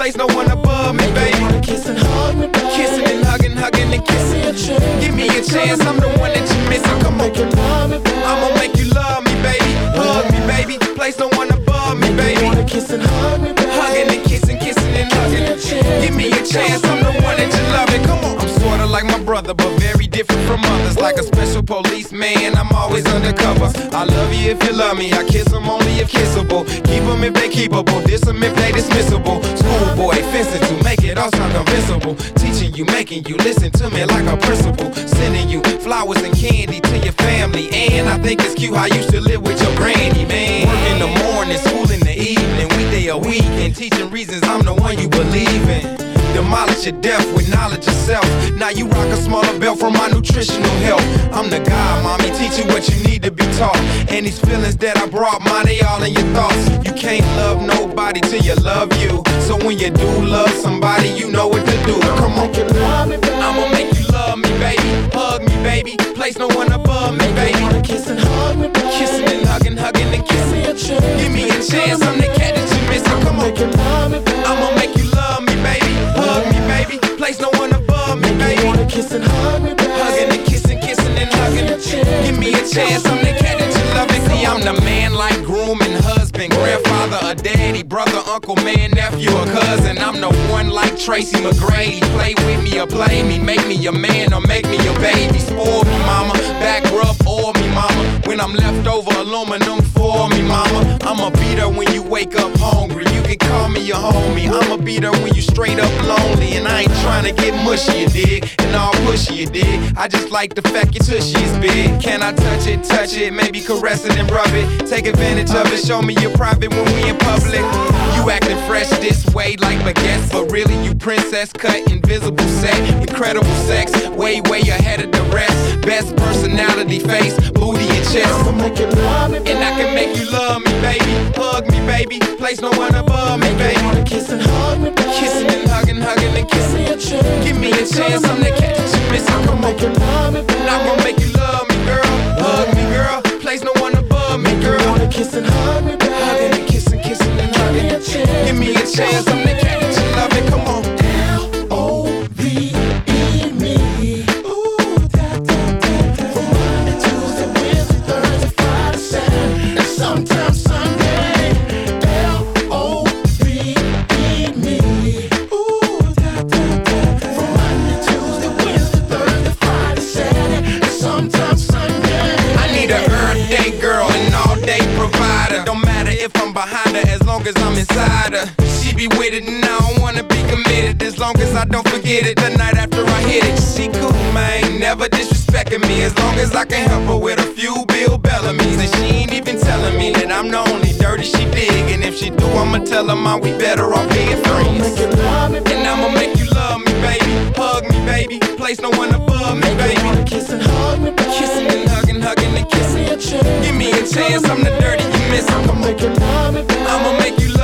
place no one above me, baby. Kiss and hug me, baby. Kissing and hugging, hugging and kissing. Give me a chance, I'm the one that you're missing. Come on, I'ma make you love me, baby. Hug me, baby. Place no one above me, baby. Kiss and hug me, baby. Hugging and kissing, kissing and hugging. Give me a chance, I'm the one that you loving. Come on. I'm sorta like my brother, but very different from others. Like a special policeman, I'm always undercover. I love you if you love me. I kiss them only if kissable. Keep them if they keepable. Diss them if they dismissible. Schoolboy, fencing to make it all sound invincible. Teaching you, making you listen to me like a principal. Sending you flowers and candy to your family. And I think it's cute how you used to live with your granny, man. Work in the morning, school in the evening. Weekday a week and teaching reasons I'm the one you believe in. Demolish your death with knowledge of self. Now you rock a smaller belt for my nutritional health. I'm the guy, mommy, teach you what you need to be taught. And these feelings that I brought, mine, they all in your thoughts. You can't love nobody till you love you. So when you do love somebody, you know what to do. Come on, I'ma make you love me, baby. Hug me, baby. Place no one above me, baby. Kiss and hug me, baby. Kissing and hugging, hugging and kissing. Give me a chance, I'm the cat that you're missing. Come on, I'ma make you love me, baby. Hug me, baby. Place no one above me, baby. Kiss and hug me, baby. Hugging and kissing, kissing and hugging. Give me a chance, I'm the cat that you loving. See, I'm the man like groom and husband, grandfather, a daddy, brother, uncle, man, nephew, or cousin. I'm the one like Tracy McGrady. Play with me or play me, make me your man or make me your baby. Spoil me, mama, back rub or me, mama. When I'm left over, aluminum for me, mama. I'ma be there when you wake up hungry. You can call me your homie. I'ma be there when you straight up lonely. And I ain't trying to get mushy, you dig? And all pushy, you dig? I just like the fact your tushy is big. Can I touch it, maybe caress it and rub it? Take advantage of it, show me your private when we in public. You acting fresh this way like baguettes, but really you princess cut, invisible set, incredible sex, way ahead of the rest. Best personality, face, booty and chest. And I can make you love me, baby. Hug me, baby. Place no one above me, baby. Kiss and hug me, baby. Kissing and hugging, hugging and kissing. Give me a chance, I'm the cat that you're missing. Come on, I'm gonna make you love me, girl. Hug me, girl. Place no one above me, girl. Kiss and hug me, baby. Hugging and kissing, kissing and hugging. Give me a chance, I'm the cat that you loving. Come on. L-O-V-E me. Ooh, da-da-da-da. From Monday, Tuesday, Wednesday, Thursday, Friday, Saturday, and sometimes Sunday. L-O-V-E me. Ooh, da-da-da-da. From Monday, Tuesday, Wednesday, Thursday, Friday, Saturday, and sometimes Sunday. I need a Earth Day girl, an all-day provider. Don't matter if I'm behind her, as long as I'm inside her. She be with it and I don't wanna be committed, as long as I don't forget it the night after I hit it. She cool, man, never disrespecting me, as long as I can help her with a few Bill Bellamy's. And she ain't even telling me that I'm the only dirty she dig. And if she do, I'ma tell her, man, we better off being friends. And I'ma make you love me, baby. Hug me, baby. Place no one above me, baby. Kiss and hug me, baby. Kissing and hugging, hugging and kissing. Give me a chance, I'm the dirty you miss. I'ma make you